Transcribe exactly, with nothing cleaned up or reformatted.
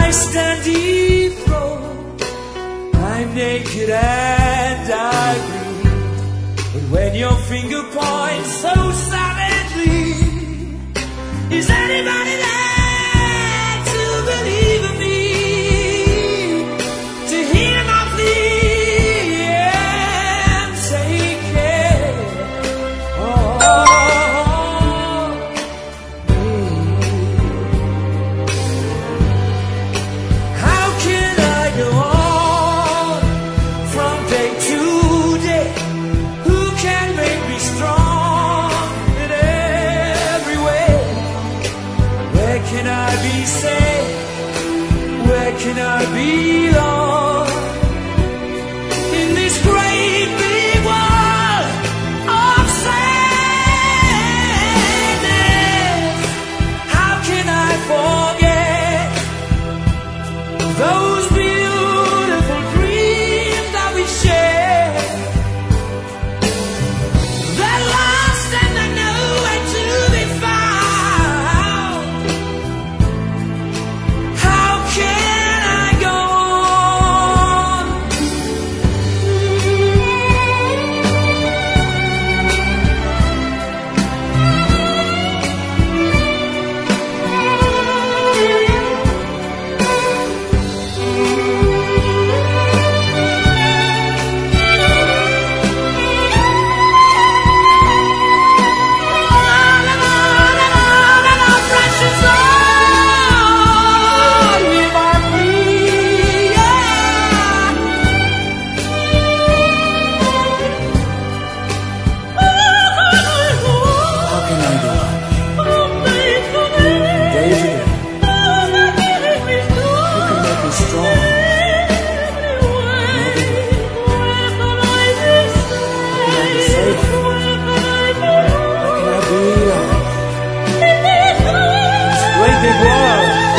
I stand dethroned, I'm naked and I bleed. But when your finger points so savagely, is anybody there to believe in me? To hear my plea and take care of me? How can I go on from day to day? Who can make me strong in every way? Where can I be safe? Where can I belong? In this great big world of sadness, how can I forget those beautiful dreams that we shared? They're lost and they're nowhere to be found. How can I go on? Precious Lord, hear my plea, yeah. How can I go on? Day to day. Who can make me strong? How can I be safe? How can I belong? This great big world